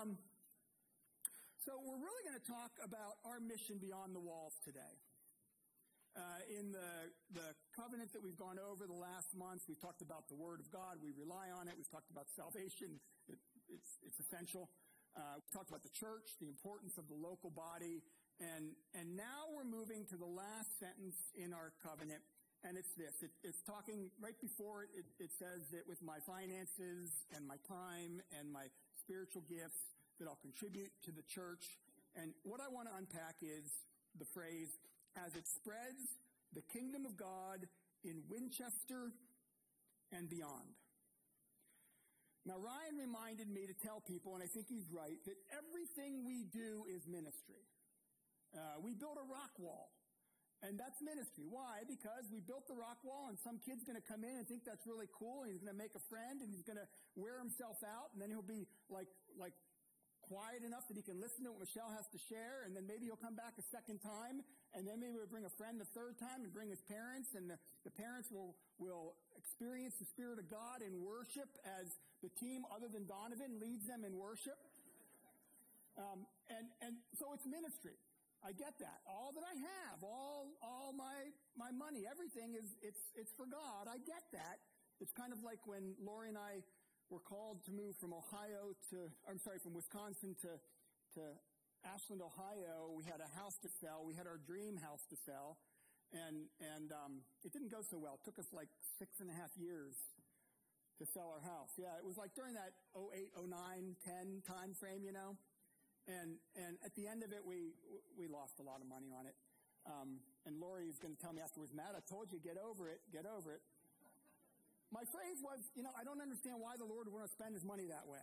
So we're really going to talk about our mission beyond the walls today. In the covenant that we've gone over the last month, we've talked about the Word of God. We rely on it. We've talked about salvation. It's essential. We've talked about the church, the importance of the local body. And now we're moving to the last sentence in our covenant, and it's this. It's talking right before it. It says that with my finances and my time and my spiritual gifts, that I'll contribute to the church. And what I want to unpack is the phrase, as it spreads the kingdom of God in Winchester and beyond. Now, Ryan reminded me to tell people, and I think he's right, that everything we do is ministry. We built a rock wall, and that's ministry. Why? Because we built the rock wall, and some kid's going to come in and think that's really cool, and he's going to make a friend, and he's going to wear himself out, and then he'll be like quiet enough that he can listen to what Michelle has to share, and then maybe he'll come back a second time, and then maybe he'll bring a friend the third time and bring his parents, and the parents will experience the Spirit of God in worship as the team other than Donovan leads them in worship. And so it's ministry. I get that. All that I have, all my money, everything it's for God. I get that. It's kind of like when Lori and I were called to move from Wisconsin to Ashland, Ohio. We had a house to sell. We had our dream house to sell. And it didn't go so well. It took us like 6.5 years to sell our house. Yeah, it was like during that 08, 09, 10 time frame, you know. And at the end of it, we lost a lot of money on it. And Lori is going to tell me afterwards, Matt, I told you, get over it. My phrase was, I don't understand why the Lord would want to spend his money that way.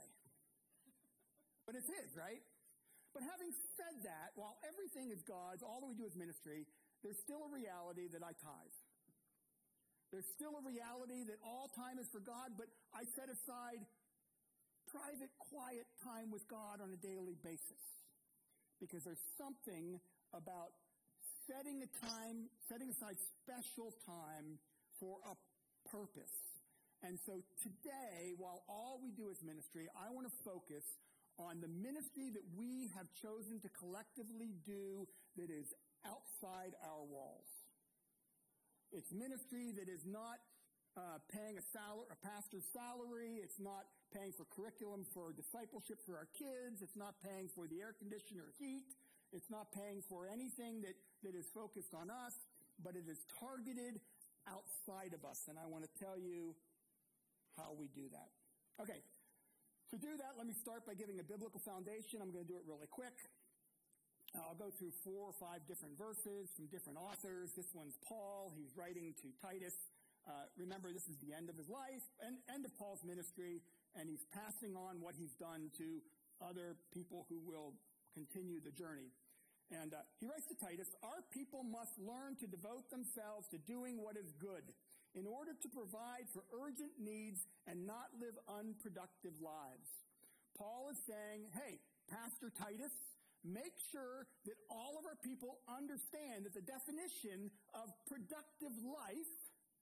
But it's his, right? But having said that, while everything is God's, all that we do is ministry, there's still a reality that I tithe. There's still a reality that all time is for God, but I set aside private, quiet time with God on a daily basis. Because there's something about setting aside special time for a purpose. And so today, while all we do is ministry, I want to focus on the ministry that we have chosen to collectively do that is outside our walls. It's ministry that is not paying a pastor's salary. It's not paying for curriculum for discipleship for our kids. It's not paying for the air conditioner or heat. It's not paying for anything that is focused on us, but it is targeted outside of us. And I want to tell you how we do that. Okay, to do that, let me start by giving a biblical foundation. I'm going to do it really quick. I'll go through 4 or 5 different verses from different authors. This one's Paul. He's writing to Titus. Remember, this is the end of his life, and end of Paul's ministry, and he's passing on what he's done to other people who will continue the journey. And he writes to Titus, our people must learn to devote themselves to doing what is good in order to provide for urgent needs and not live unproductive lives. Paul is saying, hey, Pastor Titus, make sure that all of our people understand that the definition of productive life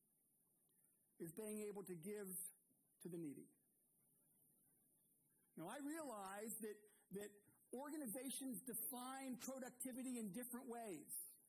is being able to give to the needy. Now, I realize that organizations define productivity in different ways.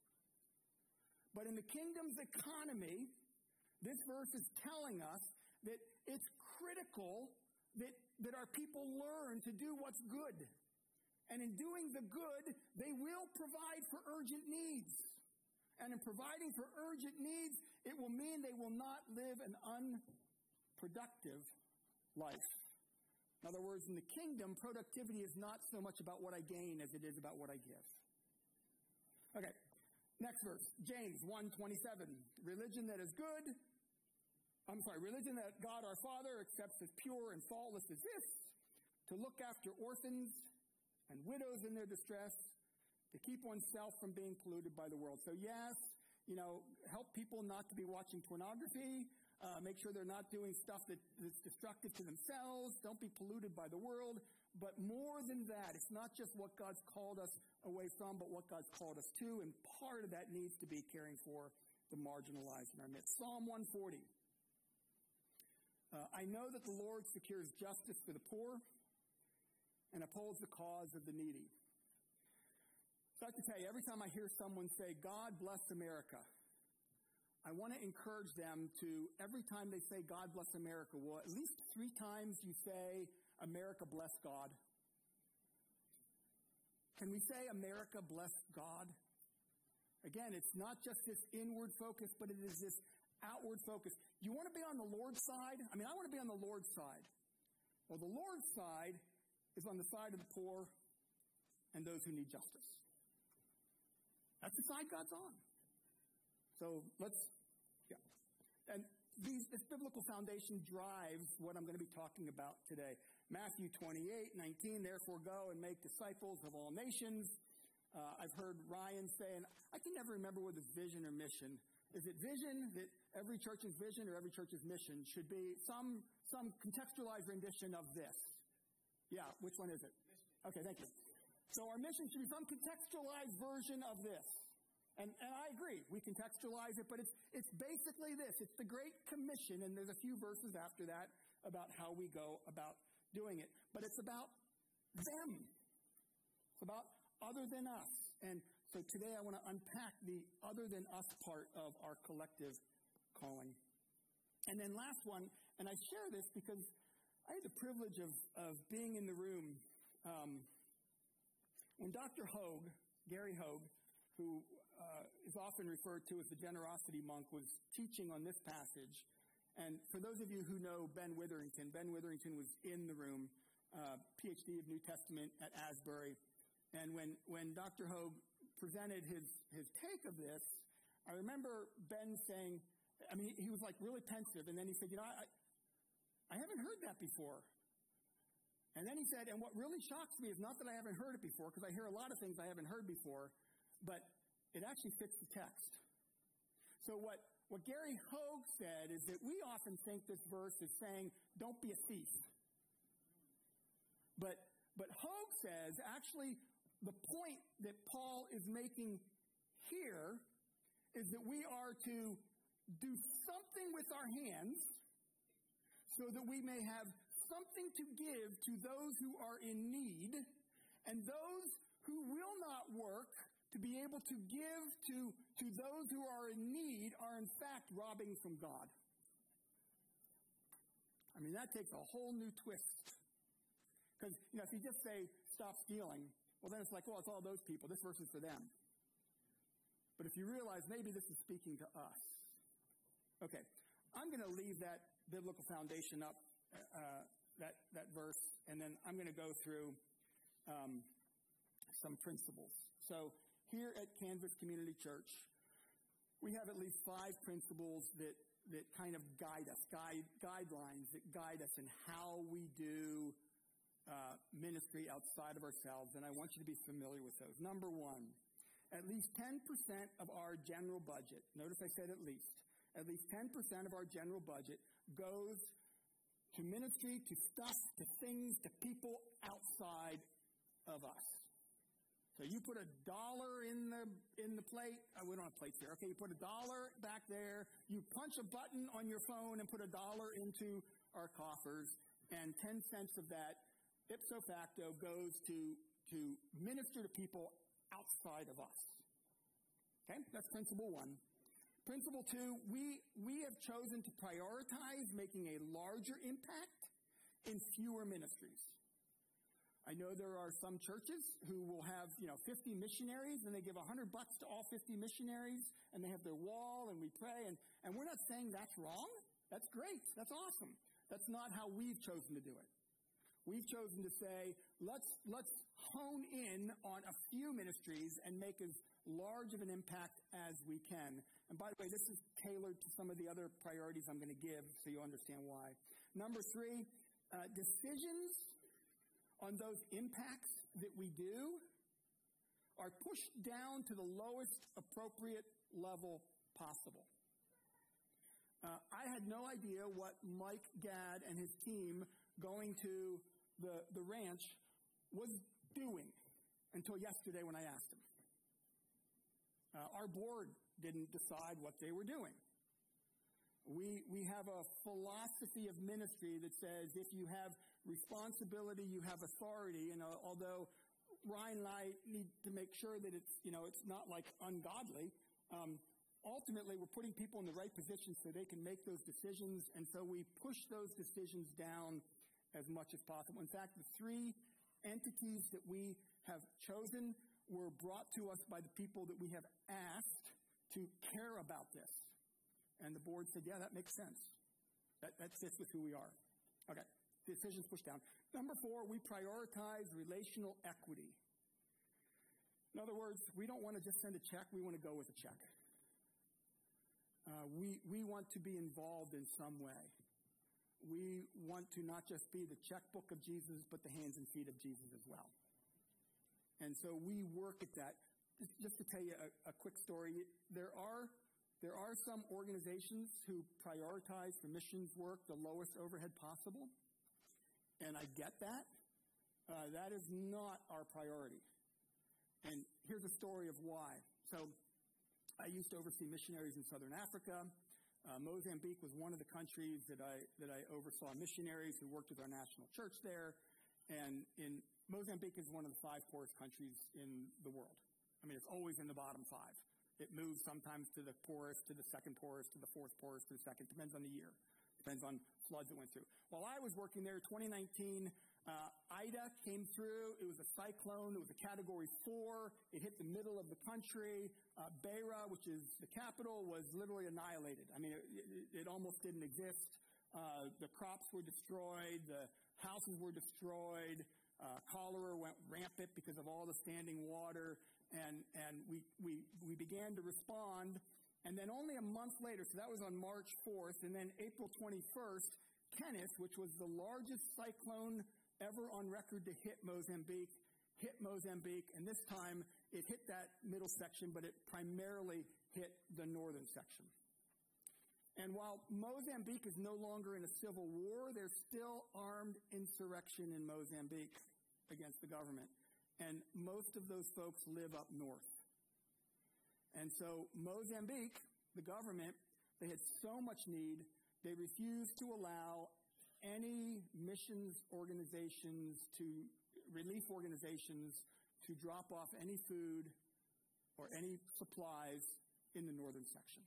But in the kingdom's economy, this verse is telling us that it's critical that our people learn to do what's good. And in doing the good, they will provide for urgent needs. And in providing for urgent needs, it will mean they will not live an unproductive life. In other words, in the kingdom, productivity is not so much about what I gain as it is about what I give. Okay, next verse, James 1:27. Religion that God our Father accepts as pure and faultless is this, to look after orphans and widows in their distress, to keep oneself from being polluted by the world. So yes, help people not to be watching pornography. Make sure they're not doing stuff that's destructive to themselves. Don't be polluted by the world. But more than that, it's not just what God's called us away from, but what God's called us to. And part of that needs to be caring for the marginalized in our midst. Psalm 140. I know that the Lord secures justice for the poor and upholds the cause of the needy. So I have to tell you, every time I hear someone say, God bless America, I want to encourage them to, every time they say, God bless America, well, at least 3 times you say, America bless God. Can we say, America bless God? Again, it's not just this inward focus, but it is this outward focus. You want to be on the Lord's side? I mean, I want to be on the Lord's side. Well, the Lord's side is on the side of the poor and those who need justice. That's the side God's on. So and this biblical foundation drives what I'm going to be talking about today. Matthew 28:19, therefore go and make disciples of all nations. I've heard Ryan say, and I can never remember whether it's vision or mission. Is it vision that every church's vision or every church's mission should be some contextualized rendition of this? Yeah, which one is it? Okay, thank you. So our mission should be some contextualized version of this. And I agree, we contextualize it, but it's basically this. It's the Great Commission, and there's a few verses after that about how we go about doing it. But it's about them. It's about other than us. And so today I want to unpack the other than us part of our collective calling. And then last one, and I share this because I had the privilege of being in the room when Dr. Hogue, Gary Hogue, who is often referred to as the generosity monk, was teaching on this passage. And for those of you who know Ben Witherington was in the room, PhD of New Testament at Asbury. And when Dr. Hogue presented his take of this, I remember Ben saying, I mean, he was like really pensive. And then he said, I haven't heard that before. And then he said, and what really shocks me is not that I haven't heard it before, because I hear a lot of things I haven't heard before, but it actually fits the text. So what Gary Hogue said is that we often think this verse is saying, don't be a thief. But Hogue says, actually, the point that Paul is making here is that we are to do something with our hands so that we may have something to give to those who are in need, and those who will not work to be able to give to those who are in need are in fact robbing from God. I mean, that takes a whole new twist. Because, if you just say, stop stealing, well, then it's like, well, it's all those people. This verse is for them. But if you realize maybe this is speaking to us. Okay, I'm going to leave that biblical foundation up, that verse, and then I'm going to go through some principles. So here at Canvas Community Church, we have at least 5 principles that kind of guide us, guidelines that guide us in how we do ministry outside of ourselves, and I want you to be familiar with those. Number 1, at least 10% of our general budget, notice I said at least 10% of our general budget goes to ministry, to stuff, to things, to people outside of us. So you put $1 in the plate. We don't have plates here. Okay, you put $1 back there. You punch a button on your phone and put $1 into our coffers, and 10 cents of that, ipso facto, goes to minister to people outside of us. Okay, that's principle 1. Principle 2, we have chosen to prioritize making a larger impact in fewer ministries. I know there are some churches who will have, 50 missionaries, and they give $100 to all 50 missionaries, and they have their wall, and we pray, and we're not saying that's wrong. That's great. That's awesome. That's not how we've chosen to do it. We've chosen to say, let's hone in on a few ministries and make as large of an impact as we can. And by the way, this is tailored to some of the other priorities I'm going to give, so you'll understand why. Number 3, decisions on those impacts that we do are pushed down to the lowest appropriate level possible. I had no idea what Mike Gadd and his team going to the ranch was doing until yesterday when I asked him. Our board didn't decide what they were doing. We have a philosophy of ministry that says if you have responsibility, you have authority. And although Ryan and I need to make sure that it's not like ungodly, ultimately we're putting people in the right position so they can make those decisions. And so we push those decisions down as much as possible. In fact, the 3 entities that we have chosen were brought to us by the people that we have asked to care about this. And the board said, yeah, that makes sense. That fits with who we are. Okay, decisions pushed down. Number 4, we prioritize relational equity. In other words, we don't want to just send a check. We want to go with a check. We want to be involved in some way. We want to not just be the checkbook of Jesus, but the hands and feet of Jesus as well. And so we work at that. Just to tell you a quick story, there are some organizations who prioritize for missions work the lowest overhead possible, and I get that. That is not our priority. And here's a story of why. So I used to oversee missionaries in Southern Africa. Mozambique was one of the countries that I oversaw missionaries who worked with our national church there. And Mozambique is one of the 5 poorest countries in the world. I mean, it's always in the bottom 5. It moves sometimes to the poorest, to the second poorest, to the 4th poorest, to the second. Depends on the year. Depends on floods that went through. While I was working there, 2019, Ida came through. It was a cyclone. It was a Category 4. It hit the middle of the country. Beira, which is the capital, was literally annihilated. I mean, it almost didn't exist. The crops were destroyed. The houses were destroyed. Cholera went rampant because of all the standing water. And we began to respond. And then only a month later, so that was on March 4th, and then April 21st, Kenneth, which was the largest cyclone ever on record to hit Mozambique, and this time it hit that middle section, but it primarily hit the northern section. And while Mozambique is no longer in a civil war, there's still armed insurrection in Mozambique against the government. And most of those folks live up north. And so Mozambique, the government, they had so much need, they refused to allow any missions organizations relief organizations to drop off any food or any supplies in the northern section.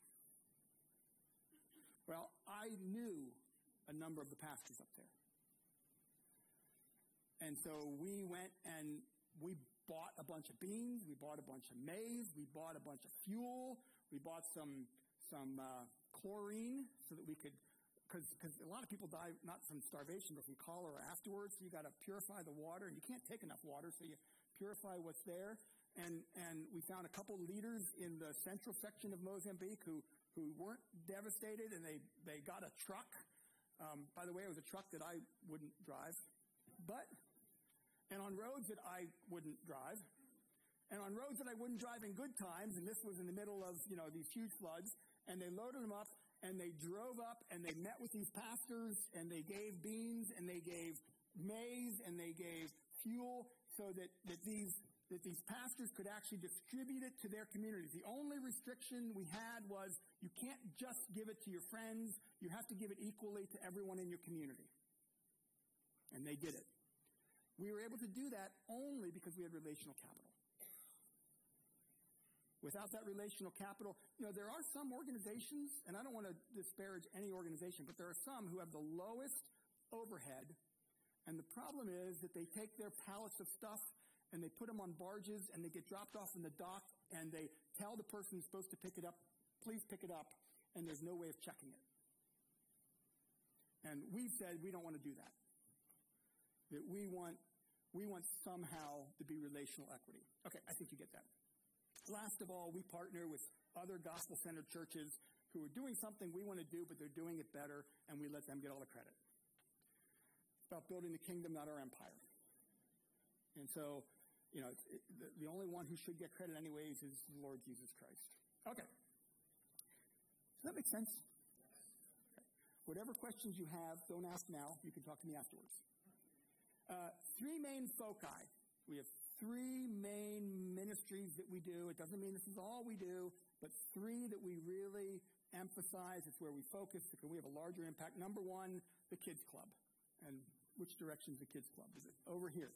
Well, I knew a number of the pastors up there. And so we went and we bought a bunch of beans, we bought a bunch of maize, we bought a bunch of fuel, we bought some chlorine so that we could, because a lot of people die not from starvation but from cholera afterwards, so you got to purify the water, and you can't take enough water, so you purify what's there. And we found a couple leaders in the central section of Mozambique who weren't devastated, and they got a truck. By the way, it was a truck that I wouldn't drive, and on roads that I wouldn't drive, and on roads that I wouldn't drive in good times, and this was in the middle of, these huge floods, and they loaded them up, and they drove up, and they met with these pastors, and they gave beans, and they gave maize, and they gave fuel, so that these pastors could actually distribute it to their communities. The only restriction we had was you can't just give it to your friends, you have to give it equally to everyone in your community. And they did it. We were able to do that only because we had relational capital. Without that relational capital, there are some organizations, and I don't want to disparage any organization, but there are some who have the lowest overhead, and the problem is that they take their pallets of stuff and they put them on barges and they get dropped off in the dock, and they tell the person who's supposed to pick it up, please pick it up, and there's no way of checking it. And we've said we don't want to do that. That we want somehow to be relational equity. Okay, I think you get that. Last of all, we partner with other gospel-centered churches who are doing something we want to do, but they're doing it better, and we let them get all the credit. It's about building the kingdom, not our empire. And so, the only one who should get credit anyways is the Lord Jesus Christ. Okay. Does that make sense? Okay. Whatever questions you have, don't ask now. You can talk to me afterwards. 3 main foci. We have 3 main ministries that we do. It doesn't mean this is all we do, but 3 that we really emphasize. It's where we focus because we have a larger impact. Number 1, the Kids Club. And which direction's the kids club? Is it over here?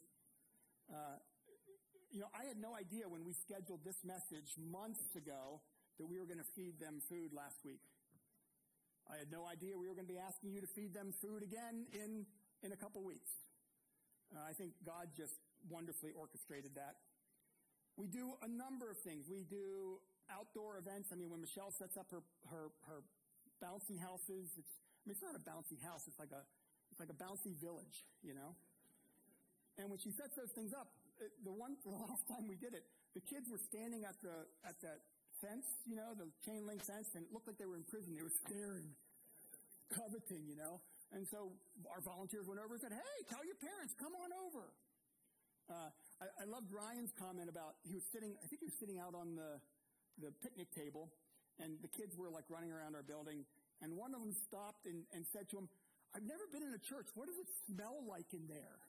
I had no idea when we scheduled this message months ago that we were going to feed them food last week. I had no idea we were going to be asking you to feed them food again in a couple weeks. I think God just wonderfully orchestrated that. We do a number of things. We do outdoor events. I mean, when Michelle sets up her bouncy houses, it's not a bouncy house. It's like a bouncy village, And when she sets those things up, the last time we did it, the kids were standing at that fence, the chain link fence, and it looked like they were in prison. They were staring, coveting, And so our volunteers went over and said, "Hey, tell your parents, come on over." I loved Ryan's comment about I think he was sitting out on the picnic table, and the kids were like running around our building, and one of them stopped and said to him, "I've never been in a church. What does it smell like in there?"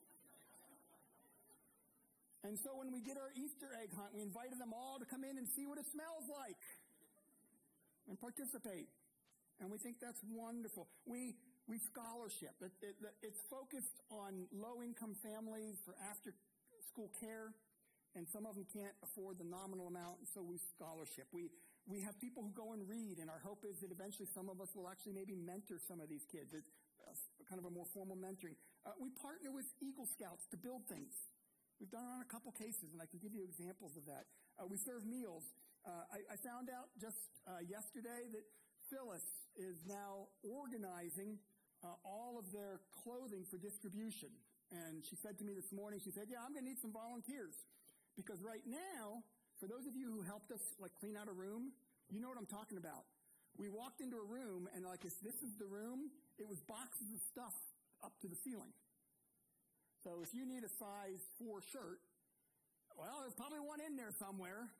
And so when we did our Easter egg hunt, we invited them all to come in and see what it smells like and participate. And we think that's wonderful. We scholarship. It's focused on low-income families for after-school care, and some of them can't afford the nominal amount, and so we scholarship. We have people who go and read, and our hope is that eventually some of us will actually maybe mentor some of these kids. It's kind of a more formal mentoring. We partner with Eagle Scouts to build things. We've done it on a couple cases, and I can give you examples of that. We serve meals. I found out just yesterday that Phyllis is now organizing all of their clothing for distribution. And she said to me this morning, she said, "Yeah, I'm going to need some volunteers." Because right now, for those of you who helped us clean out a room, you know what I'm talking about. We walked into a room, and if this is the room, it was boxes of stuff up to the ceiling. So if you need a size 4 shirt, well, there's probably one in there somewhere.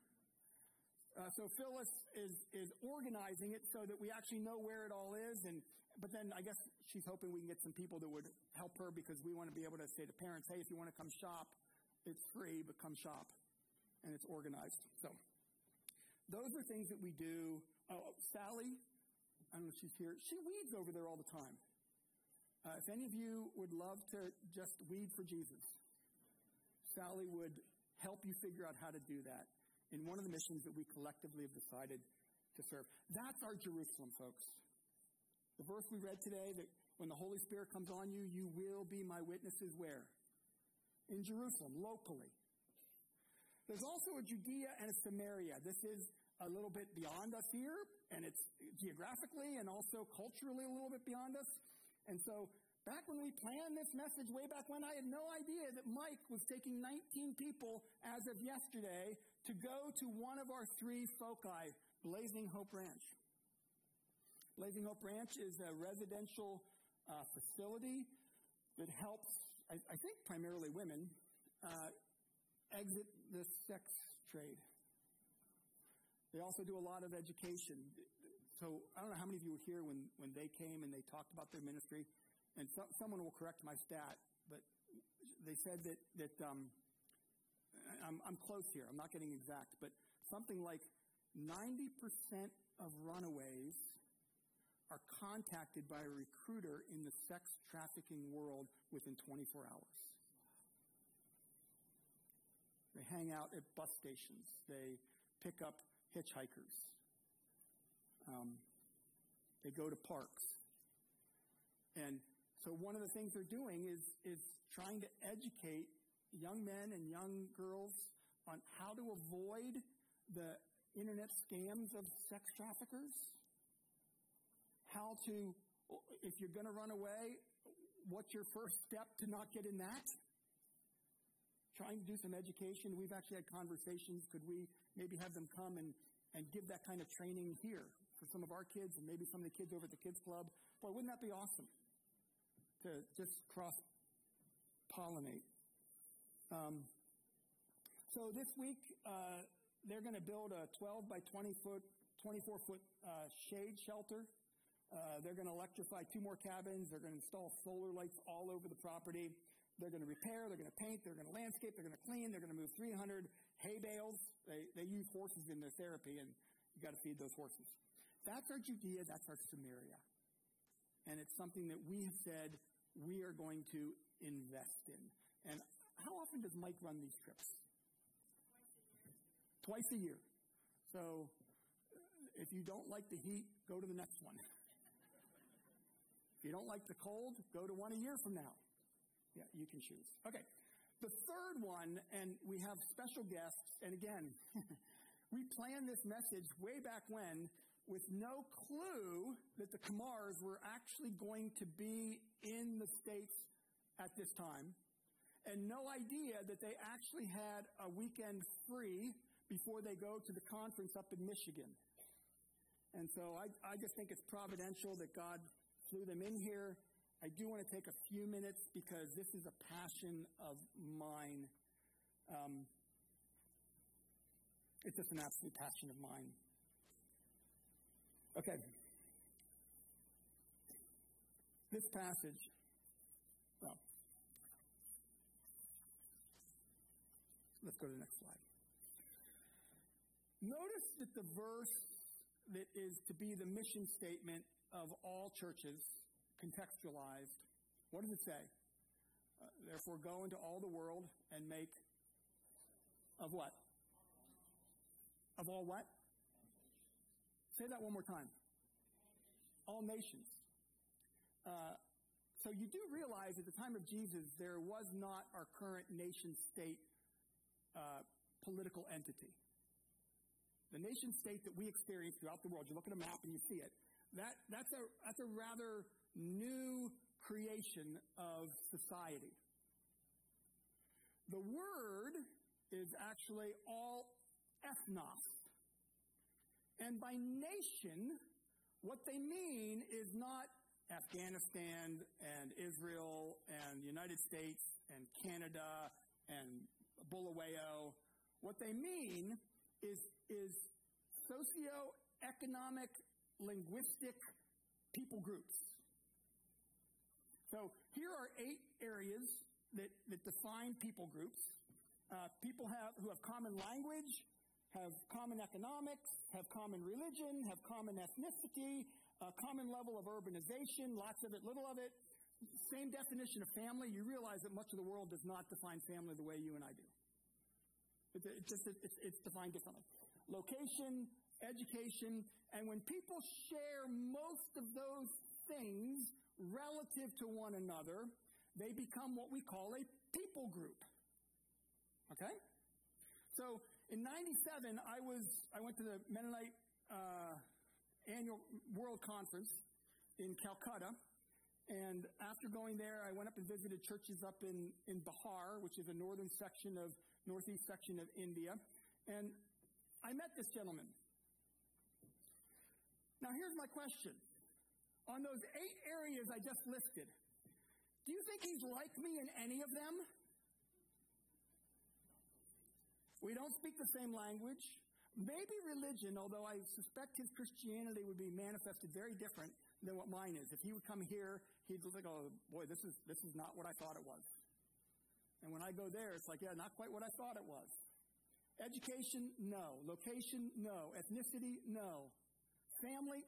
So Phyllis is organizing it so that we actually know where it all is. But then I guess she's hoping we can get some people that would help her, because we want to be able to say to parents, "Hey, if you want to come shop, it's free, but come shop." And it's organized. So those are things that we do. Sally, I don't know if she's here. She weeds over there all the time. If any of you would love to just weed for Jesus, Sally would help you figure out how to do that in one of the missions that we collectively have decided to serve. That's our Jerusalem, folks. The verse we read today, that when the Holy Spirit comes on you, you will be my witnesses where? In Jerusalem, locally. There's also a Judea and a Samaria. This is a little bit beyond us here, and it's geographically and also culturally a little bit beyond us. And so back when we planned this message, way back when, I had no idea that Mike was taking 19 people as of yesterday to go to one of our 3 foci, Blazing Hope Ranch. Blazing Hope Ranch is a residential facility that helps, I think primarily women, exit the sex trade. They also do a lot of education. So I don't know how many of you were here when they came and they talked about their ministry. And someone will correct my stat, but they said that I'm close here. I'm not getting exact, but something like 90% of runaways are contacted by a recruiter in the sex trafficking world within 24 hours. They hang out at bus stations. They pick up hitchhikers. They go to parks. And so one of the things they're doing is trying to educate young men and young girls on how to avoid the internet scams of sex traffickers. How to, if you're going to run away, what's your first step to not get in that? Trying to do some education. We've actually had conversations. Could we maybe have them come and give that kind of training here for some of our kids and maybe some of the kids over at the kids club? Boy, wouldn't that be awesome to just cross-pollinate? So this week, they're going to build a 12 by 24-foot shade shelter. They're going to electrify 2 more cabins. They're going to install solar lights all over the property. They're going to repair. They're going to paint. They're going to landscape. They're going to clean. They're going to move 300 hay bales. They use horses in their therapy, and you got to feed those horses. That's our Judea. That's our Samaria. And it's something that we have said we are going to invest in. And how often does Mike run these trips? Twice a year. So if you don't like the heat, go to the next one. If you don't like the cold, go to one a year from now. Yeah, you can choose. Okay. The third one, and we have special guests, and again, we planned this message way back when with no clue that the Kamars were actually going to be in the States at this time, and no idea that they actually had a weekend free before they go to the conference up in Michigan. And so I just think it's providential that God flew them in here. I do want to take a few minutes because this is a passion of mine. It's just an absolute passion of mine. Okay. This passage, well, let's go to the next slide. Notice that the verse that is to be the mission statement of all churches, contextualized, what does it say? Therefore, go into all the world and make of what? Of all what? Say that one more time. All nations. So you do realize at the time of Jesus, there was not our current nation-state political entity. The nation-state that we experience throughout the world, you look at a map and you see it, that's a rather new creation of society. The word is actually all ethnos. And by nation, what they mean is not Afghanistan and Israel and the United States and Canada and Bulawayo. What they mean is socio-economic, linguistic people groups. So here are 8 areas that define people groups. People who have common language, have common economics, have common religion, have common ethnicity, a common level of urbanization, lots of it, little of it. Same definition of family. You realize that much of the world does not define family the way you and I do. It's defined differently. Location, education, and when people share most of those things relative to one another, they become what we call a people group. Okay? So in 97, I went to the Mennonite annual World Conference in Calcutta, and after going there, I went up and visited churches up in Bihar, which is a northeast section of India, and I met this gentleman. Now here's my question. On those 8 areas I just listed, do you think he's like me in any of them? We don't speak the same language. Maybe religion, although I suspect his Christianity would be manifested very different than what mine is. If he would come here, he'd look like, oh boy, this is not what I thought it was. And when I go there, it's like, yeah, not quite what I thought it was. Education, no. Location, no. Ethnicity, no. Family,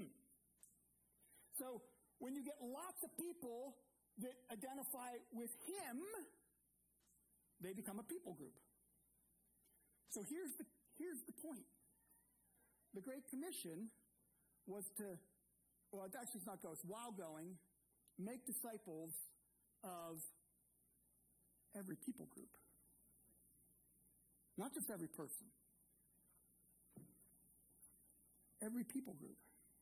So when you get lots of people that identify with him, they become a people group. So here's the point. The Great Commission was while going, make disciples of every people group. Not just every person. Every people group.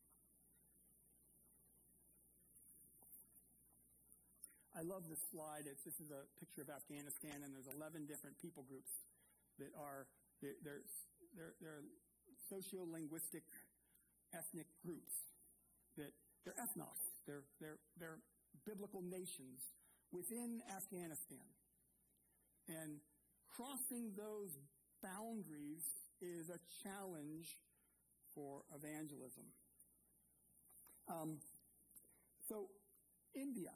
I love this slide. This is a picture of Afghanistan, and there's 11 different people groups that are they're socio-linguistic ethnic groups that they're ethnos. They're biblical nations within Afghanistan. And crossing those boundaries is a challenge for evangelism. So India.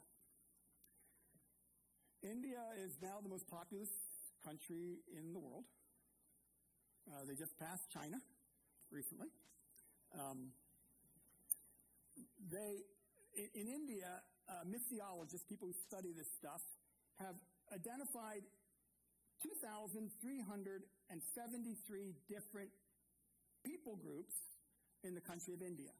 India is now the most populous country in the world. They just passed China recently. In India, missiologists, people who study this stuff, have identified 2,373 different people groups in the country of India.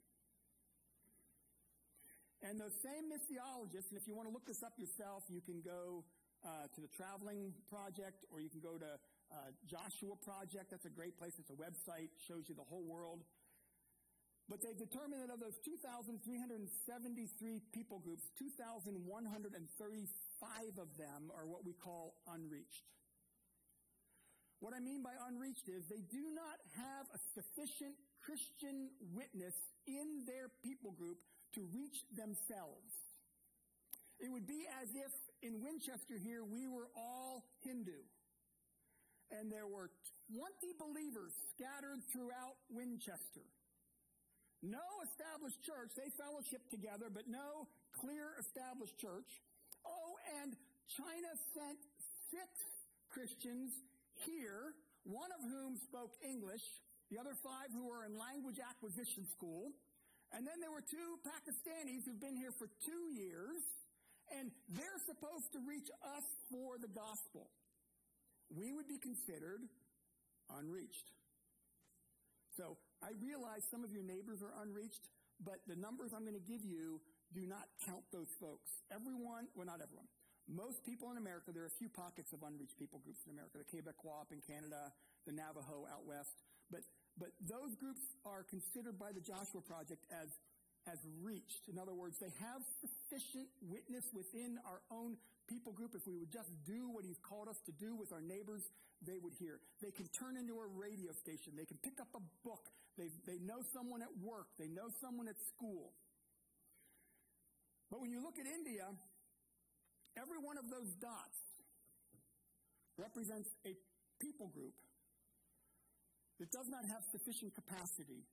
And those same missiologists, and if you want to look this up yourself, you can go to the Traveling Project, or you can go to Joshua Project. That's a great place. It's a website, shows you the whole world. But they've determined that of those 2,373 people groups, 2,135 of them are what we call unreached. What I mean by unreached is they do not have a sufficient Christian witness in their people group to reach themselves. It would be as if in Winchester here we were all Hindu, and there were 20 believers scattered throughout Winchester. No established church. They fellowship together, but no clear established church. Oh, and China sent 6 Christians here, one of whom spoke English, the other 5 who were in language acquisition school, and then there were 2 Pakistanis who've been here for 2 years, and they're supposed to reach us for the gospel. We would be considered unreached. So I realize some of your neighbors are unreached, but the numbers I'm going to give you do not count those folks. Everyone, well, not everyone. Most people in America, there are a few pockets of unreached people groups in America, the Quebecois up in Canada, the Navajo out west. But those groups are considered by the Joshua Project as reached. In other words, they have sufficient witness within our own people group. If we would just do what he's called us to do with our neighbors, they would hear. They can turn into a radio station. They can pick up a book. They know someone at work. They know someone at school. But when you look at India, every one of those dots represents a people group that does not have sufficient capacity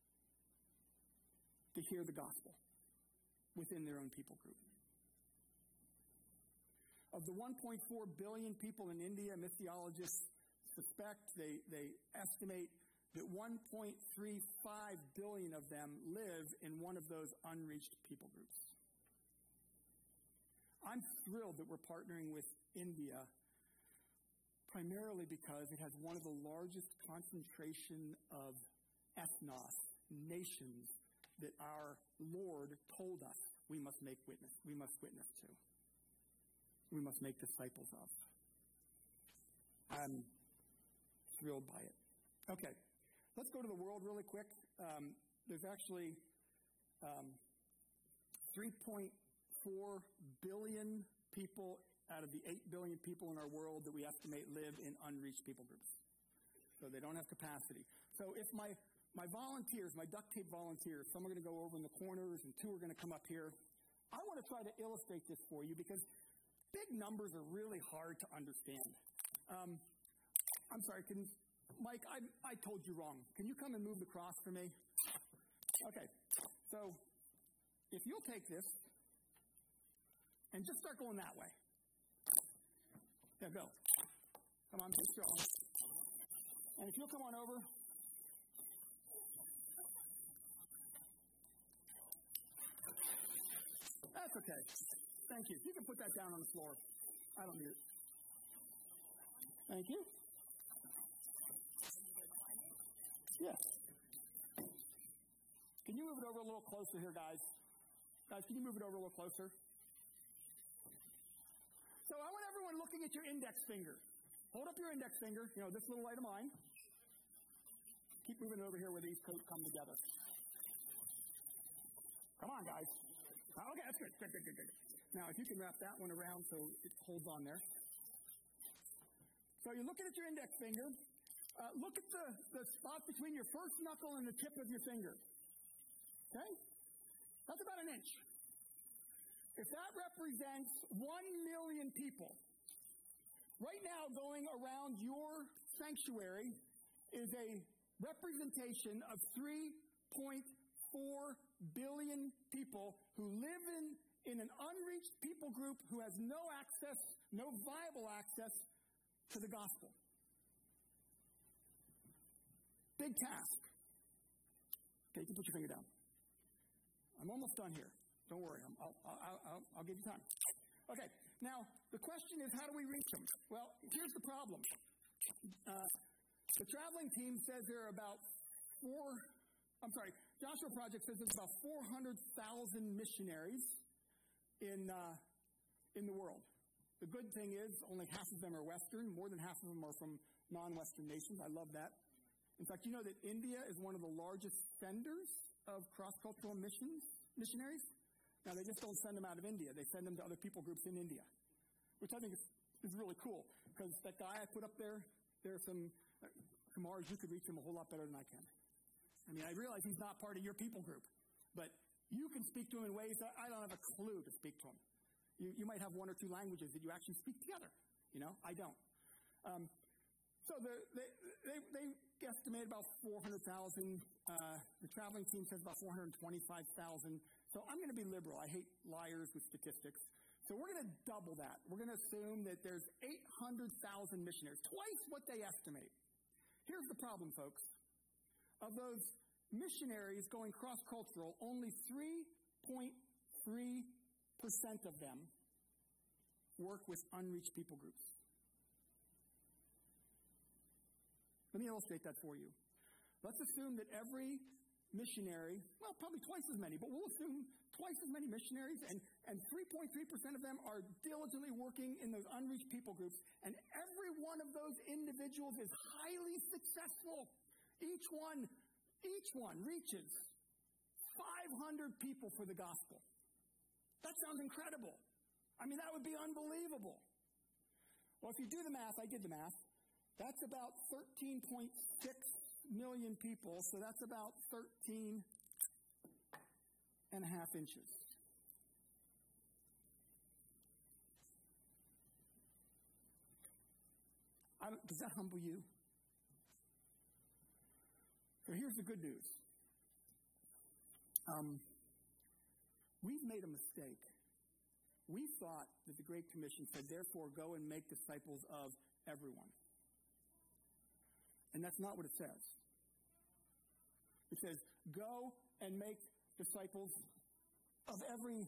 to hear the gospel within their own people group. Of the 1.4 billion people in India, missiologists suspect, they estimate that 1.35 billion of them live in one of those unreached people groups. I'm thrilled that we're partnering with India primarily because it has one of the largest concentration of ethnos, nations, that our Lord told us we must witness to. We must make disciples of. I'm thrilled by it. Okay, let's go to the world really quick. There's actually 3.4 billion people out of the 8 billion people in our world that we estimate live in unreached people groups. So they don't have capacity. So if my volunteers, my duct tape volunteers, some are going to go over in the corners and 2 are going to come up here. I want to try to illustrate this for you because big numbers are really hard to understand. I'm sorry, Mike, I told you wrong. Can you come and move the cross for me? Okay, so if you'll take this and just start going that way. Yeah, go. Come on, be strong. And if you'll come on over. That's okay. Thank you. You can put that down on the floor. I don't need it. Thank you. Yes. Can you move it over a little closer here, guys? Guys, can you move it over a little closer? So I want everyone looking at your index finger. Hold up your index finger, this little light of mine. Keep moving over here where these come together. Come on, guys. Okay, that's good. Good. Now, if you can wrap that one around so it holds on there. So you're looking at your index finger. Look at the spot between your first knuckle and the tip of your finger. Okay? That's about an inch. If that represents 1 million people, right now going around your sanctuary is a representation of 3.4 billion people who live in an unreached people group who has no viable access to the gospel. Big task. Okay, you can put your finger down. I'm almost done here. Don't worry. I'll give you time. Okay. Now, the question is, how do we reach them? Well, here's the problem. The traveling team says there are about Joshua Project says there's about 400,000 missionaries in the world. The good thing is only half of them are Western. More than half of them are from non-Western nations. I love that. In fact, you know that India is one of the largest senders of cross-cultural missionaries? Now, they just don't send them out of India. They send them to other people groups in India, which I think is really cool. Because that guy I put up there are some Kumars, you could reach him a whole lot better than I can. I mean, I realize he's not part of your people group, but you can speak to him in ways that I don't have a clue to speak to him. You might have one or two languages that you actually speak together. I don't. So they guesstimate about 400,000. The traveling team says about 425,000. So I'm going to be liberal. I hate liars with statistics. So we're going to double that. We're going to assume that there's 800,000 missionaries, twice what they estimate. Here's the problem, folks. Of those missionaries going cross-cultural, only 3.3% of them work with unreached people groups. Let me illustrate that for you. Let's assume that every missionary, well, probably twice as many, but we'll assume twice as many missionaries, and 3.3% of them are diligently working in those unreached people groups, and every one of those individuals is highly successful. Each one reaches 500 people for the gospel. That sounds incredible. I mean, that would be unbelievable. Well, if you do the math, I did the math. That's about 13.6 million people, so that's about 13 and a half inches. Does that humble you? So here's the good news. We've made a mistake. We thought that the Great Commission said, therefore, go and make disciples of everyone. And that's not what it says. It says, go and make disciples of every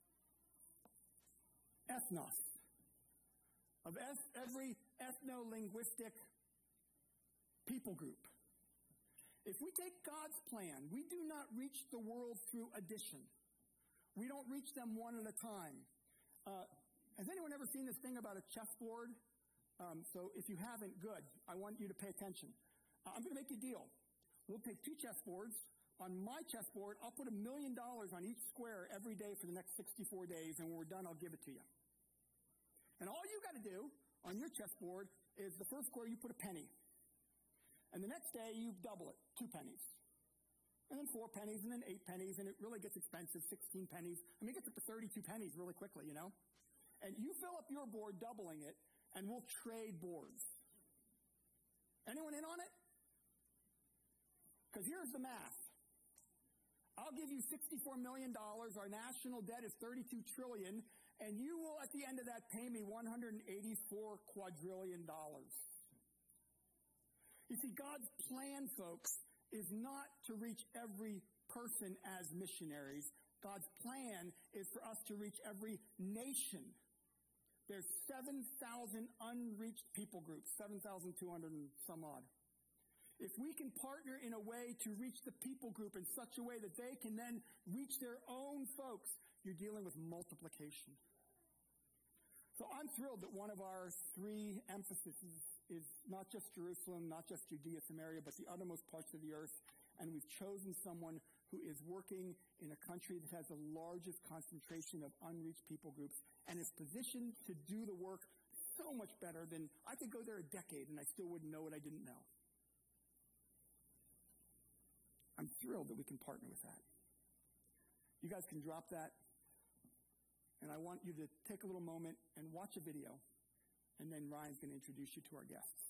ethnos, of every ethno-linguistic people group. If we take God's plan, we do not reach the world through addition. We don't reach them one at a time. Has anyone ever seen this thing about a chessboard? So if you haven't, good. I want you to pay attention. I'm going to make you a deal. We'll take two chessboards. On my chessboard, I'll put $1 million on each square every day for the next 64 days, and when we're done, I'll give it to you. And all you got to do on your chessboard is the first square you put a penny. And the next day, you double it, 2 pennies. And then 4 pennies, and then 8 pennies, and it really gets expensive, 16 pennies. I mean, it gets up to 32 pennies really quickly, And you fill up your board, doubling it, and we'll trade boards. Anyone in on it? Because here's the math. I'll give you $64 million. Our national debt is $32 trillion, and you will, at the end of that, pay me $184 quadrillion. You see, God's plan, folks, is not to reach every person as missionaries. God's plan is for us to reach every nation. There's 7,000 unreached people groups, 7,200 and some odd. If we can partner in a way to reach the people group in such a way that they can then reach their own folks, you're dealing with multiplication. So I'm thrilled that one of our 3 emphases is not just Jerusalem, not just Judea, Samaria, but the uttermost parts of the earth. And we've chosen someone who is working in a country that has the largest concentration of unreached people groups and is positioned to do the work so much better than I could go there a decade and I still wouldn't know what I didn't know. I'm thrilled that we can partner with that. You guys can drop that. And I want you to take a little moment and watch a video. And then Ryan's going to introduce you to our guests.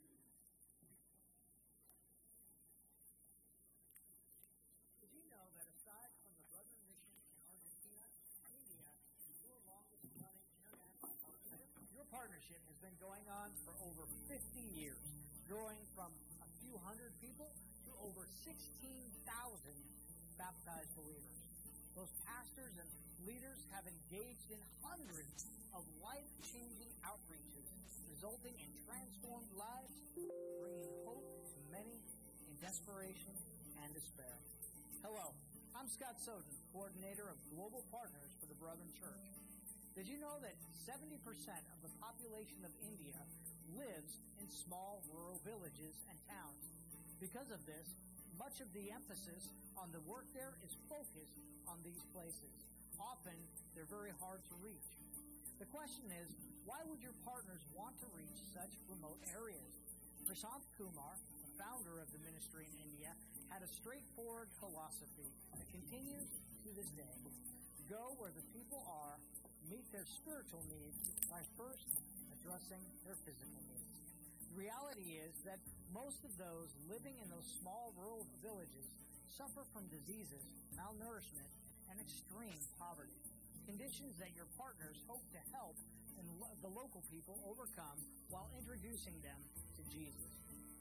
Did you know that aside from the Brother Mission in Argentina, India is your longest running international partnership? Your partnership has been going on for over 50 years, growing from a few hundred people to over 16,000 baptized believers. Those pastors and leaders have engaged in hundreds of life-changing outreaches, resulting in transformed lives, bringing hope to many in desperation and despair. Hello, I'm Scott Soden, coordinator of Global Partners for the Brethren Church. Did you know that 70% of the population of India lives in small rural villages and towns? Because of this, much of the emphasis on the work there is focused on these places. Often, they're very hard to reach. The question is, why would your partners want to reach such remote areas? Prashant Kumar, the founder of the ministry in India, had a straightforward philosophy that continues to this day. Go where the people are, meet their spiritual needs by first addressing their physical needs. The reality is that most of those living in those small rural villages suffer from diseases, malnourishment, and extreme poverty, conditions that your partners hope to help the local people overcome while introducing them to Jesus.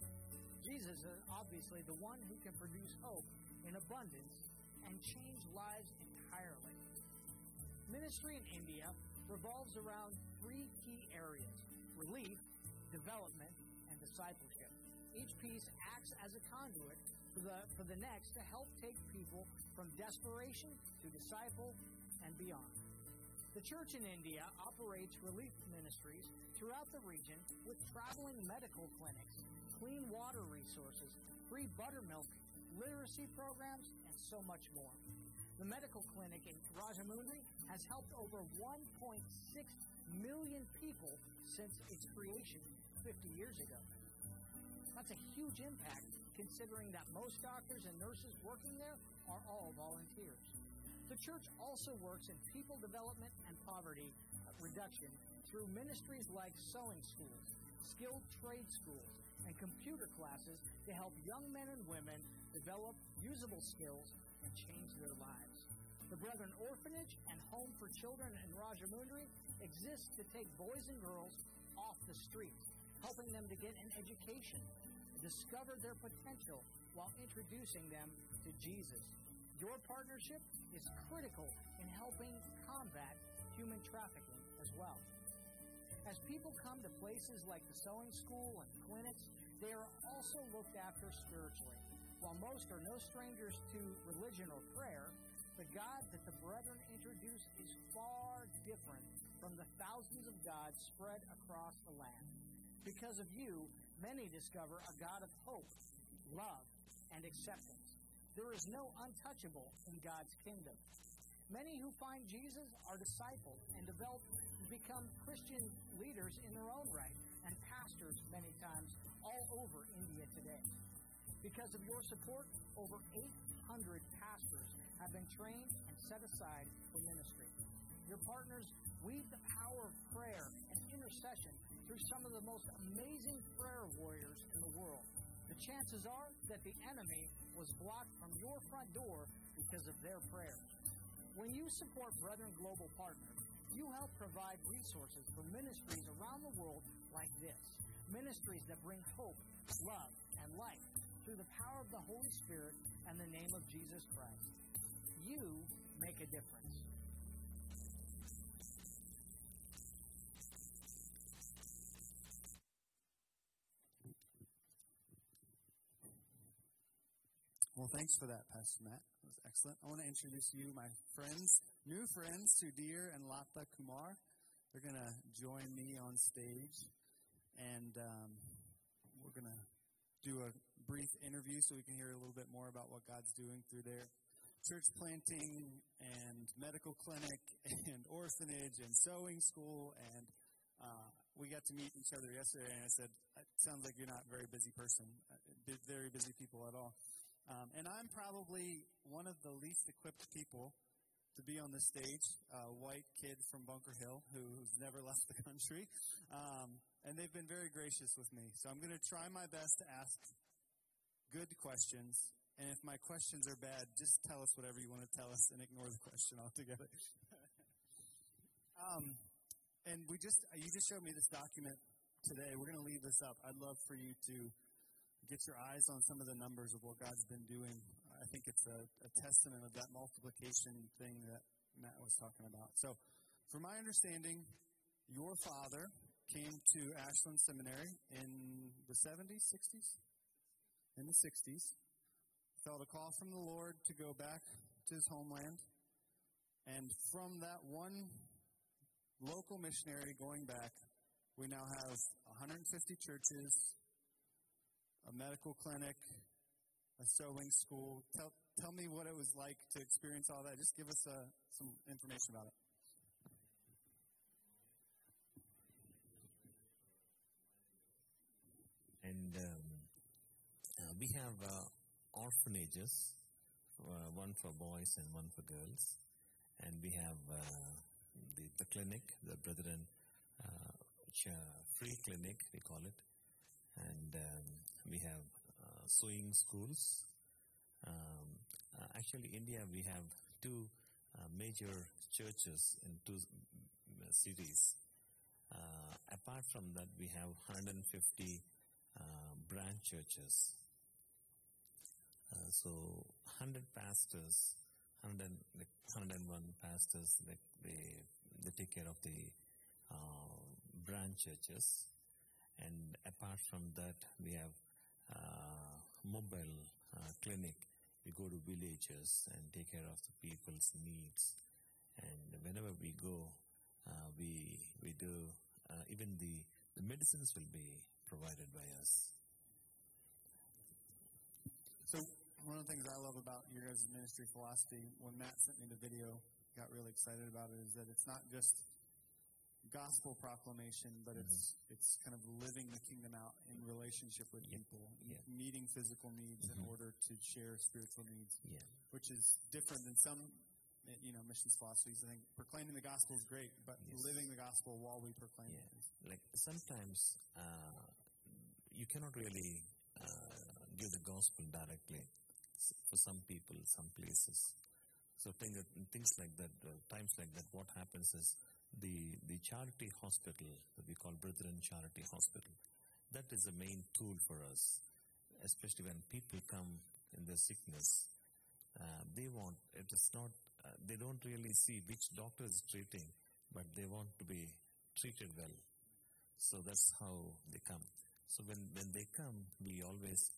Jesus is obviously the one who can produce hope in abundance and change lives entirely. Ministry in India revolves around three key areas: relief, development, and discipleship. Each piece acts as a conduit for the next to help take people from desperation to disciple and beyond. The church in India operates relief ministries throughout the region with traveling medical clinics, clean water resources, free buttermilk, literacy programs, and so much more. The medical clinic in Rajamundry has helped over 1.6 million people since its creation 50 years ago. That's a huge impact, considering that most doctors and nurses working there are all volunteers. The church also works in people development and poverty reduction through ministries like sewing schools, skilled trade schools, and computer classes to help young men and women develop usable skills and change their lives. The Brethren Orphanage and Home for Children in Rajamundry exists to take boys and girls off the streets, helping them to get an education, discover their potential while introducing them to Jesus. Your partnership is critical in helping combat human trafficking as well. As people come to places like the sewing school and clinics, they are also looked after spiritually. While most are no strangers to religion or prayer, the God that the Brethren introduce is far different from the thousands of gods spread across the land. Because of you, many discover a God of hope, love, and acceptance. There is no untouchable in God's kingdom. Many who find Jesus are discipled and develop to become Christian leaders in their own right and pastors many times all over India today. Because of your support, over 800 pastors have been trained and set aside for ministry. Your partners weave the power of prayer and intercession through some of the most amazing prayer warriors in the world. The chances are that the enemy was blocked from your front door because of their prayers. When you support Brethren Global Partners, you help provide resources for ministries around the world like this. Ministries that bring hope, love, and life through the power of the Holy Spirit and the name of Jesus Christ. You make a difference. Well, thanks for that, Pastor Matt. That was excellent. I want to introduce you, my friends, new friends, Sudhir and Lata Kumar. They're going to join me on stage, and we're going to do a brief interview so we can hear a little bit more about what God's doing through their church planting and medical clinic and orphanage and sewing school. And we got to meet each other yesterday, and I said, it sounds like you're not a very busy person, very busy people at all. And I'm probably one of the least equipped people to be on the stage, a white kid from Bunker Hill who's never left the country. And they've been very gracious with me. So I'm going to try my best to ask good questions. And if my questions are bad, just tell us whatever you want to tell us and ignore the question altogether. And you just showed me this document today. We're going to leave this up. I'd love for you to get your eyes on some of the numbers of what God's been doing I think it's a testament of that multiplication thing that Matt was talking about. So, from my understanding, your father came to Ashland Seminary in the 70s, 60s? In the 60s. Felt a call from the Lord to go back to his homeland. And from that one local missionary going back, we now have 150 churches, a medical clinic, a sewing school. Tell me what it was like to experience all that. Just give us some information about it. And we have orphanages, one for boys and one for girls. And we have the clinic, the Brethren Free Clinic, we call it. And we have sewing schools. Actually, India, we have two major churches in two cities. Apart from that, we have 150 branch churches. So 100 pastors, 101 pastors, they take care of the branch churches. And apart from that, we have mobile clinic. We go to villages and take care of the people's needs. And whenever we go, we do, even the medicines will be provided by us. So one of the things I love about your guys' ministry philosophy, when Matt sent me the video, got really excited about it, is that it's not just gospel proclamation, but it's kind of living the kingdom out in relationship with people, meeting physical needs in order to share spiritual needs, which is different than some missions philosophies. I think proclaiming the gospel is great, but living the gospel while we proclaim it. Like sometimes you cannot really give the gospel directly for some people, some places. So things like that, times like that, what happens is the charity hospital that we call Brethren Charity Hospital, that is the main tool for us, especially when people come in their sickness. They don't really see which doctor is treating, but they want to be treated well. So that's how they come. So when they come, we always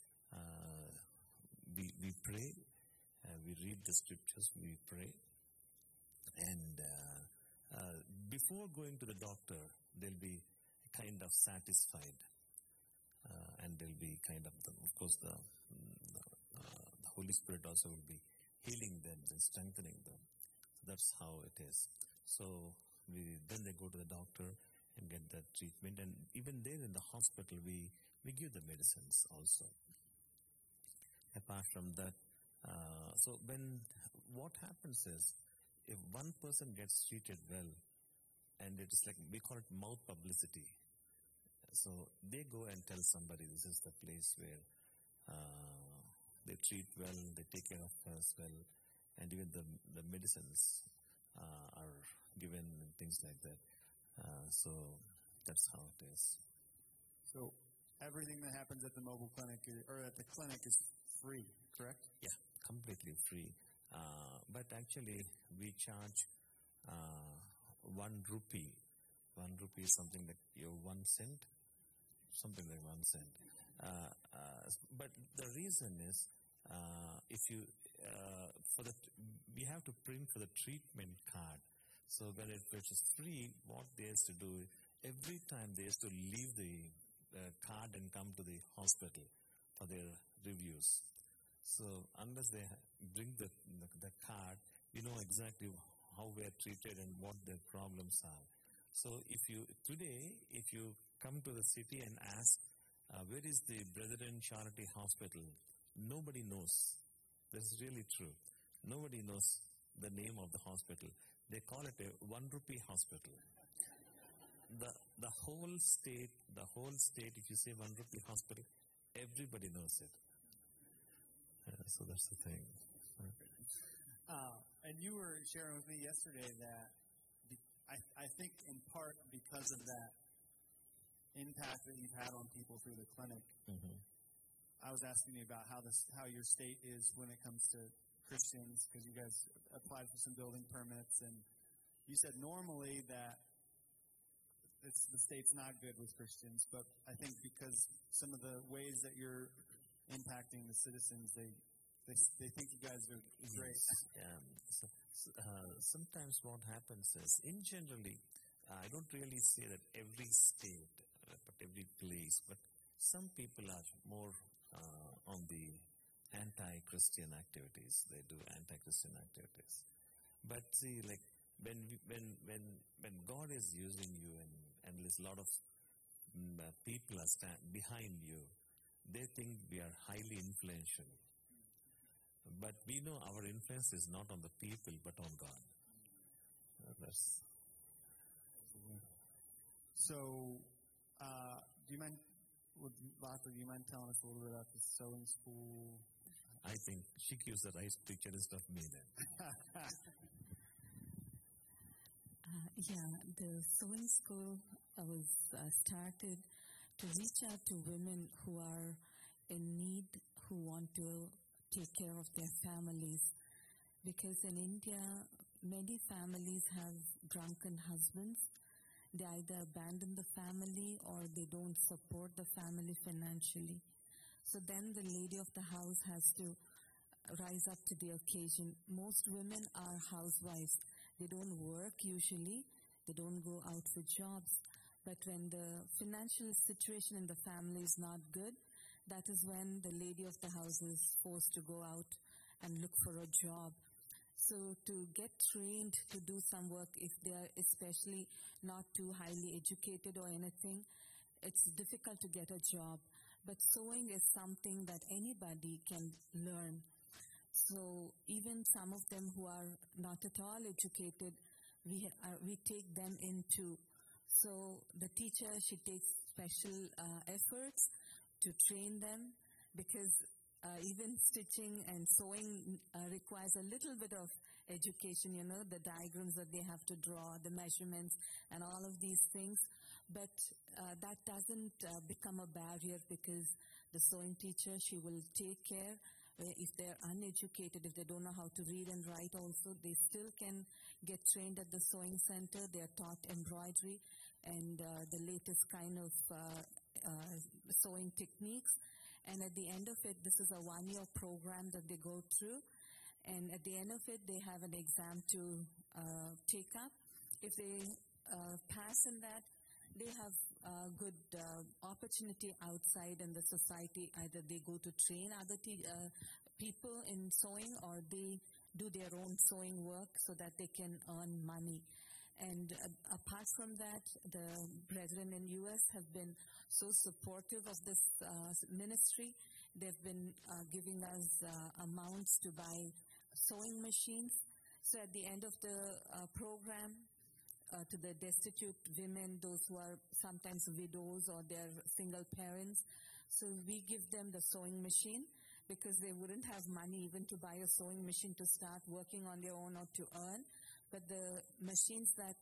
we pray, we read the scriptures, we pray, and before going to the doctor, they'll be kind of satisfied, and they'll be kind of the Holy Spirit also will be healing them and strengthening them. So that's how it is. So then they go to the doctor and get that treatment, and even there in the hospital, we give the medicines also. Apart from that, so what happens is, if one person gets treated well, and it is like, we call it mouth publicity. So they go and tell somebody, this is the place where they treat well, they take care of us well, and even the medicines are given and things like that. So that's how it is. So everything that happens at the mobile clinic or at the clinic is free, correct? Yeah, completely free. But actually, we charge 1 rupee. 1 rupee is something like your 1 cent, something like 1 cent. But the reason is, if you we have to print for the treatment card. So when it is free, what they used to do, every time they used to leave the card and come to the hospital for their reviews. So unless they bring the card, we know exactly how we are treated and what their problems are. So if you come to the city and ask, where is the Brethren Charity Hospital? Nobody knows. That's really true. Nobody knows the name of the hospital. They call it a 1 rupee hospital. The whole state, if you say 1 rupee hospital, everybody knows it. So that's the thing. And you were sharing with me yesterday that I think in part because of that impact that you've had on people through the clinic, I was asking you about how your state is when it comes to Christians, because you guys applied for some building permits, and you said normally that the state's not good with Christians, but I think because some of the ways that you're impacting the citizens, they think you guys are great. Sometimes what happens is, in generally, I don't really say that every state, but every place, but some people are more on the anti-Christian activities. They do anti-Christian activities. But see, like when God is using you and there's a lot of people are behind you, they think we are highly influential. But we know our influence is not on the people, but on God. So, do you mind, Latha, do you mind telling us a little bit about the sewing school? I think she gives the right picture instead of me then. The sewing school was started to reach out to women who are in need, who want to take care of their families. Because in India, many families have drunken husbands. They either abandon the family or they don't support the family financially. So then the lady of the house has to rise up to the occasion. Most women are housewives. They don't work usually. They don't go out for jobs. But when the financial situation in the family is not good, that is when the lady of the house is forced to go out and look for a job. So to get trained to do some work, if they are especially not too highly educated or anything, it's difficult to get a job. But sewing is something that anybody can learn. So even some of them who are not at all educated, we take them into. So the teacher, she takes special efforts to train them, because even stitching and sewing requires a little bit of education, the diagrams that they have to draw, the measurements and all of these things. But that doesn't become a barrier, because the sewing teacher, she will take care. If they're uneducated, if they don't know how to read and write also, they still can get trained at the sewing center. They're taught embroidery and the latest kind of sewing techniques. And at the end of it, this is a 1-year program that they go through. And at the end of it, they have an exam to take up. If they pass in that, they have a good opportunity outside in the society. Either they go to train other people in sewing, or they do their own sewing work so that they can earn money. And apart from that, the brethren in U.S. have been so supportive of this ministry. They've been giving us amounts to buy sewing machines. So at the end of the program, to the destitute women, those who are sometimes widows or they're single parents, so we give them the sewing machine, because they wouldn't have money even to buy a sewing machine to start working on their own or to earn. But the machines that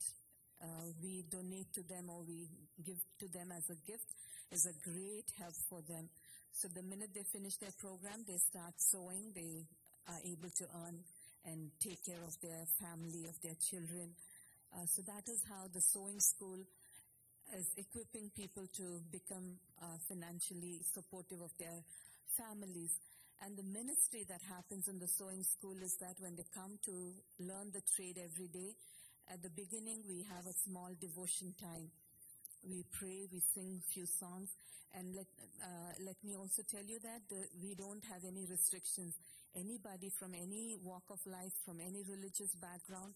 we donate to them or we give to them as a gift is a great help for them. So the minute they finish their program, they start sewing, they are able to earn and take care of their family, of their children. So that is how the sewing school is equipping people to become financially supportive of their families. And the ministry that happens in the sewing school is that when they come to learn the trade every day, at the beginning we have a small devotion time. We pray, we sing a few songs, and let me also tell you that we don't have any restrictions. Anybody from any walk of life, from any religious background,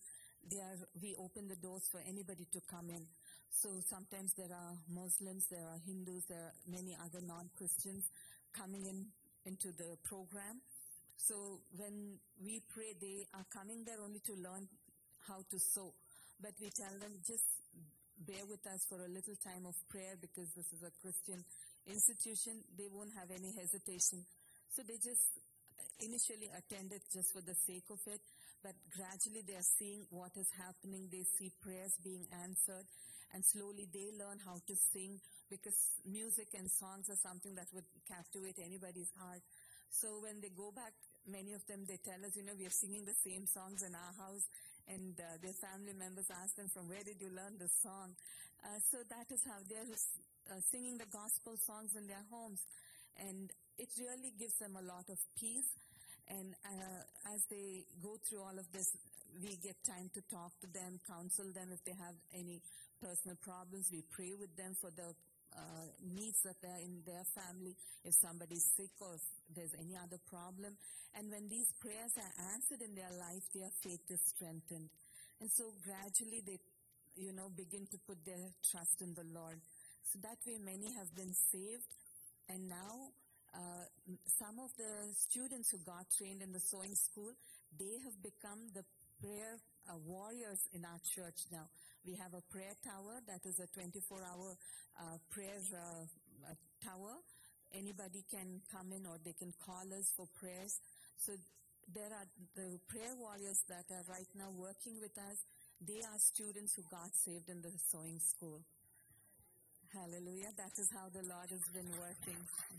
we open the doors for anybody to come in. So sometimes there are Muslims, there are Hindus, there are many other non-Christians coming into the program. So when we pray, they are coming there only to learn how to sew. But we tell them, just bear with us for a little time of prayer, because this is a Christian institution. They won't have any hesitation. So they just initially attended just for the sake of it. but gradually they are seeing what is happening. They see prayers being answered, and slowly they learn how to sing, because music and songs are something that would captivate anybody's heart. So when they go back, many of them, they tell us, we are singing the same songs in our house, and their family members ask them, from where did you learn this song? So that is how they are singing the gospel songs in their homes, and it really gives them a lot of peace. And as they go through all of this, we get time to talk to them, counsel them if they have any personal problems. We pray with them for the needs that are in their family, if somebody's sick or if there's any other problem. And when these prayers are answered in their life, their faith is strengthened. And so gradually they, begin to put their trust in the Lord. So that way many have been saved. And now some of the students who got trained in the sewing school, they have become the prayer warriors in our church now. We have a prayer tower that is a 24-hour prayer tower. Anybody can come in or they can call us for prayers. So there are the prayer warriors that are right now working with us. They are students who got saved in the sewing school. Hallelujah. That is how the Lord has been working.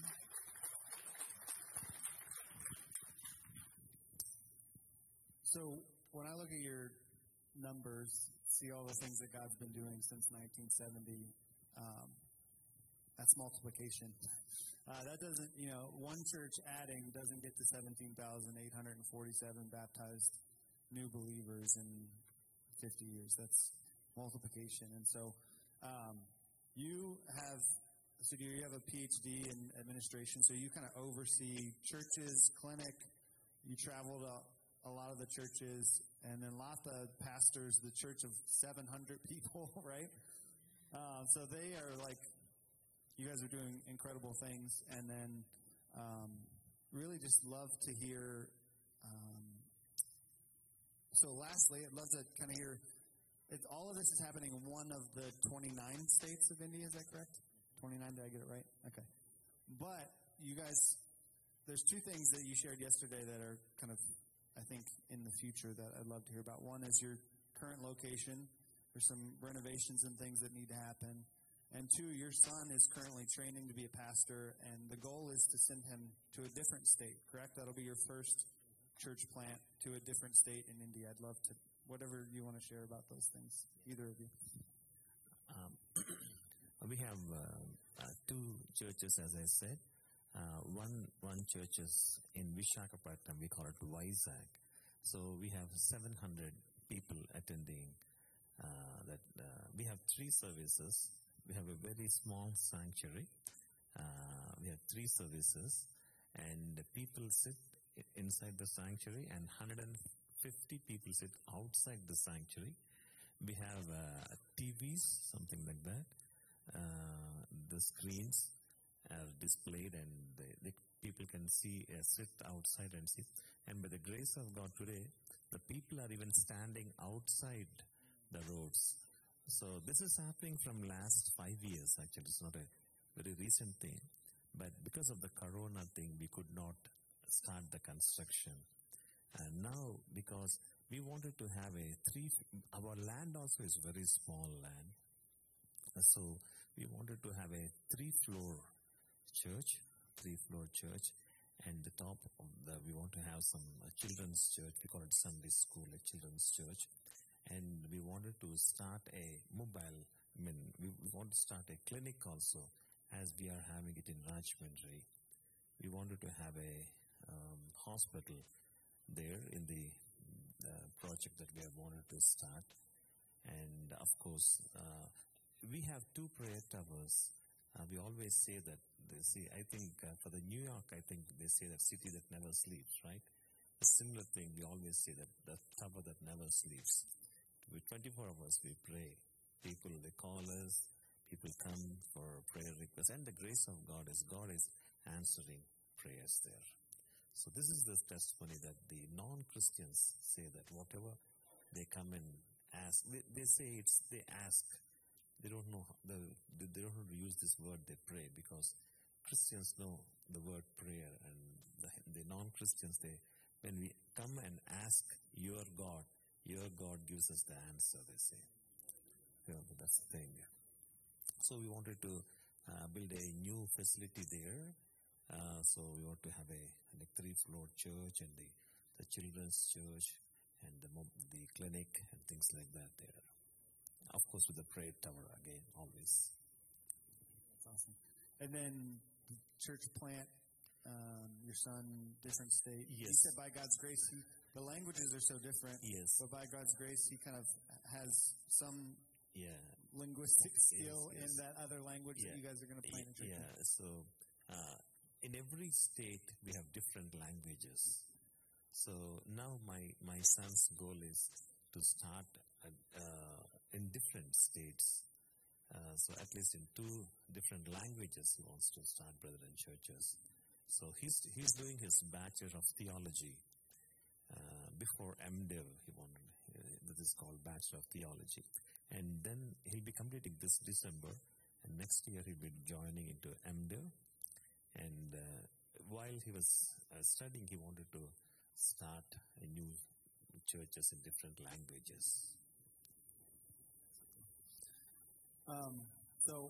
So when I look at your numbers, see all the things that God's been doing since 1970, that's multiplication. That doesn't, one church adding doesn't get to 17,847 baptized new believers in 50 years. That's multiplication. And so you have a PhD in administration, so you kind of oversee churches, clinic. You travel to a lot of the churches, and then Latha pastors the church of 700 people, right? So they are like, you guys are doing incredible things, and then really just love to hear. So lastly, I'd love to kind of hear, all of this is happening in one of the 29 states of India, is that correct? 29, did I get it right? Okay. But you guys, there's two things that you shared yesterday that are kind of, I think, in the future that I'd love to hear about. One is your current location. There's some renovations and things that need to happen. And two, your son is currently training to be a pastor, and the goal is to send him to a different state, correct? That'll be your first church plant to a different state in India. I'd love to, whatever you want to share about those things, either of you. We have two churches, as I said. One church is in Visakhapatnam. We call it Vizag. So we have 700 people attending. We have 3 services. We have a very small sanctuary. We have 3 services, and the people sit inside the sanctuary, and 150 people sit outside the sanctuary. We have TVs, something like that. The screens are displayed, and the people can sit outside and see. And by the grace of God today, the people are even standing outside the roads. So this is happening from last 5 years, actually. It's not a very recent thing. But because of the corona thing, we could not start the construction. And now, because we wanted to have our land also is very small land. So we wanted to have a 3-floor church, and the top of we want to have some children's church. We call it Sunday school, a children's church. And we wanted to start we want to start a clinic also, as we are having it in Rajahmundry. We wanted to have a hospital there in the project that we have wanted to start. And of course, we have 2 prayer towers. We always say that, I think for the New York, I think they say that city that never sleeps, right? A similar thing, we always say that the tower that never sleeps. With 24 hours, we pray. People, they call us, people come for prayer requests, and the grace of God is answering prayers there. So this is the testimony that the non-Christians say, that whatever they come and ask, they say they ask. They don't know they don't know to use this word, they pray, because Christians know the word prayer, and the non-Christians, they when we come and ask your God gives us the answer, they say. That's the thing. So we wanted to build a new facility there. So we want to have a 3-floor church and the children's church and the clinic and things like that there. Of course, with the prayer tower again, always. That's awesome. And then the church plant, your son, different state. Yes. He said by God's grace, the languages are so different. Yes. But by God's grace, he kind of has some linguistic skill in that other language that you guys are going to plant in church. Yeah. So in every state, we have different languages. So now my son's goal is to start in different states. So at least in 2 different languages, he wants to start Brethren Churches. So he's doing his Bachelor of Theology. Before MDiv, this is called Bachelor of Theology. And then he'll be completing this December. And next year he'll be joining into MDiv. And while he was studying, he wanted to start a new churches in different languages. So,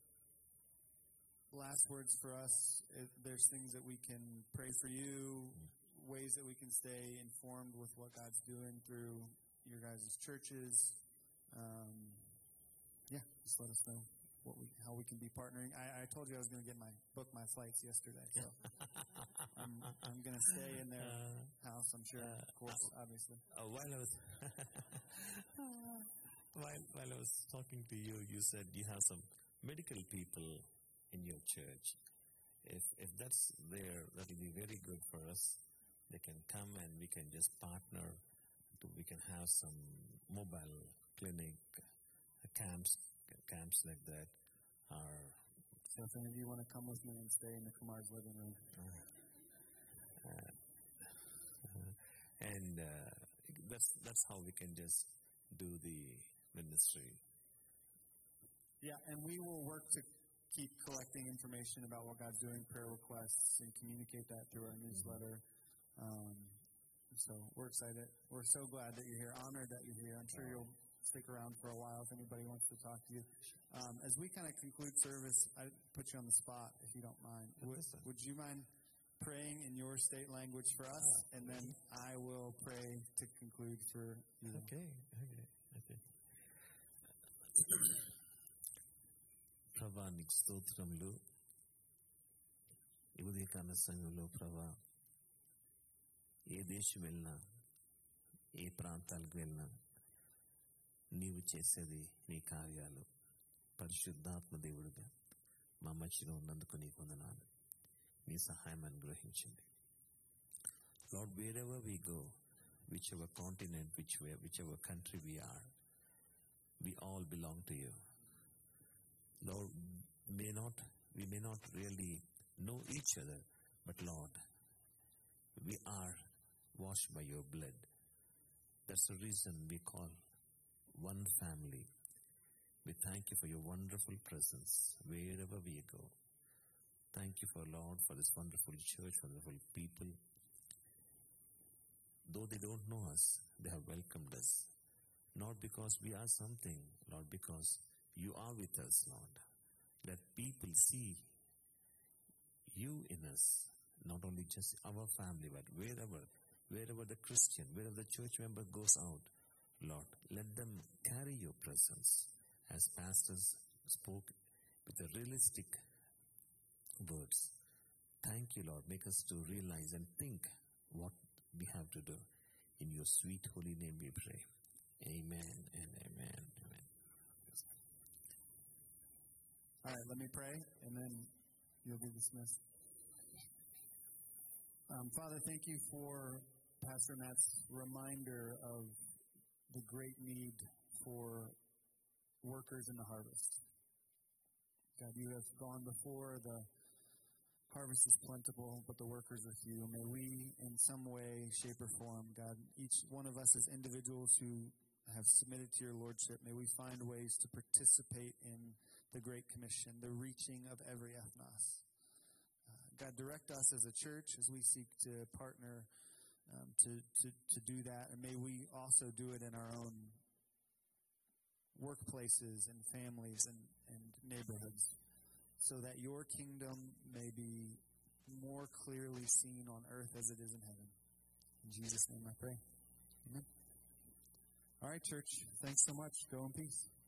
last words for us. There's things that we can pray for you, ways that we can stay informed with what God's doing through your guys' churches. Just let us know how we can be partnering. I told you I was going to book my flights yesterday, so I'm going to stay in their house. I'm sure, of course, obviously. While I was talking to you, you said you have some medical people in your church. If that's there, that will be very good for us. They can come and we can just partner. We can have some mobile clinic camps like that. So if any of you want to come with me and stay in the Kumar's living room. And that's how we can just do the ministry. Yeah, and we will work to keep collecting information about what God's doing, prayer requests, and communicate that through our newsletter. So we're excited. We're so glad that you're here, honored that you're here. I'm sure you'll stick around for a while if anybody wants to talk to you. As we kind of conclude service, I put you on the spot, if you don't mind. Would you mind praying in your state language for us? And then I will pray to conclude for you. Okay. ప్రభా నీకు స్తోత్రములు. ఈ ఉదయకాల సంఘంలో ప్రభా ఏ దేశం వెళ్ళినా ఏ ప్రాంతాలకు వెళ్ళినా నీవు చేసేది నీ కార్యాలు. పరిశుద్ధాత్మ దేవుడుగా మా మధ్యలో ఉన్నందుకు నీకు వందనాలు. నీ సహాయం అనుగ్రహించండి. Lord, wherever we go, whichever continent, whichever country we are, we all belong to you. Lord, we may not really know each other, but Lord, we are washed by your blood. That's the reason we call one family. We thank you for your wonderful presence wherever we go. Thank you for Lord, for this wonderful church, wonderful people. Though they don't know us, they have welcomed us. Not because we are something, Lord, because you are with us, Lord. Let people see you in us, not only just our family, but wherever the Christian, wherever the church member goes out, Lord, let them carry your presence. As pastors spoke with the realistic words. Thank you, Lord. Make us to realize and think what we have to do. In your sweet holy name we pray. Amen and amen. Amen. All right, let me pray, and then you'll be dismissed. Father, thank you for Pastor Matt's reminder of the great need for workers in the harvest. God, you have gone before. The harvest is plentiful, but the workers are few. May we, in some way, shape, or form, God, each one of us as individuals who have submitted to your lordship, may we find ways to participate in the Great Commission, the reaching of every ethnos. God, direct us as a church as we seek to partner to do that. And may we also do it in our own workplaces and families and neighborhoods, so that your kingdom may be more clearly seen on earth as it is in heaven. In Jesus' name I pray. Amen. All right, church. Thanks so much. Go in peace.